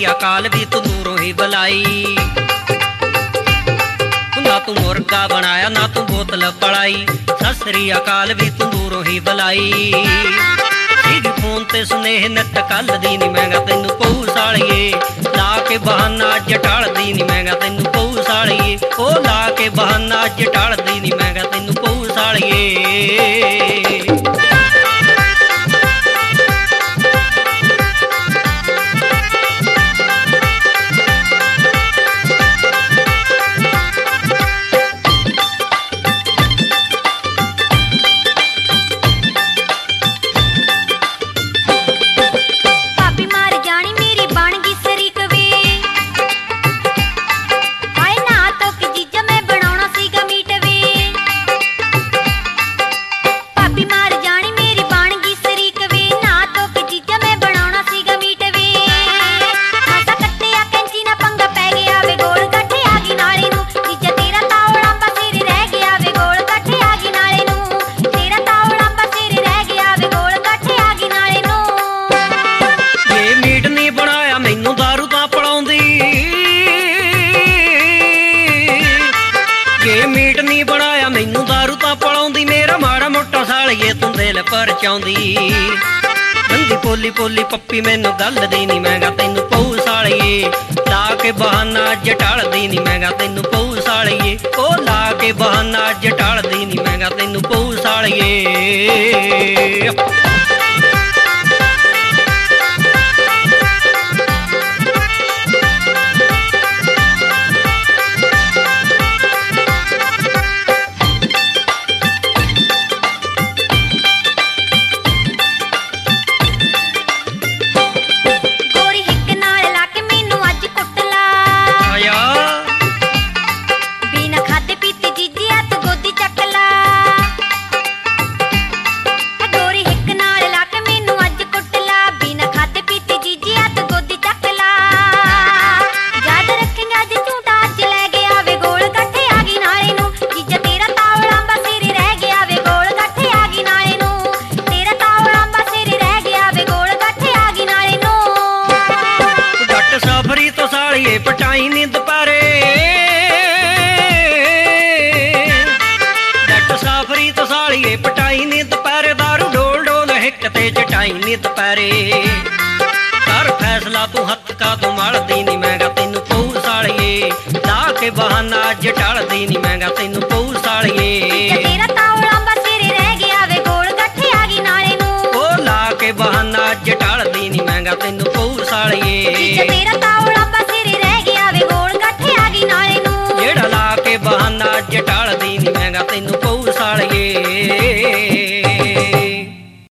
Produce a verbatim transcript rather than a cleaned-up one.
अकाल भी तू दूरों ही बुलाई। ना तू मुर्गा बनाया ना तू बोतल पड़ाई, सत श्री अकाल भी तू दूरों ही बुलाई। सीधी फोन ते सुनेह नट कल दी नी महंगा तैनू पऊ सालिए, ला के बहाना अज टाल दी नी महंगा तैनू पऊ सालिए। ओ ला के बहाना अज टाल दी नी महंगा तैनू पऊ सालिए। तू दिल पर चाउंदी बंदी पोली पोली पप्पी मैनू गल दी नी महंगा तैनू पऊ सालिए। ला के बहाना अज टाल दी नी महंगा तैनू पऊ सालिए। ओ ला के बहाना अज टाल दी नी महंगा तैनू पऊ सालिए। पटाई नी दुपहरे जट साफरी तो सालिए पटाई नी दुपहरे, दारू डोल डोल हिक ते चटाई नी दुपहरे। कर फैसला तू हथ का तू मल दी नी महंगा तैनू पऊ सालिए। ला के बहाना अज टाल दी नी महंगा तैनू पऊ सालिए। तेरा तावड़ा बसेरे रह गया वे गोल गठे आ गई नाले नू। ओ ला के बहाना अज टाल दी नी महंगा तैनू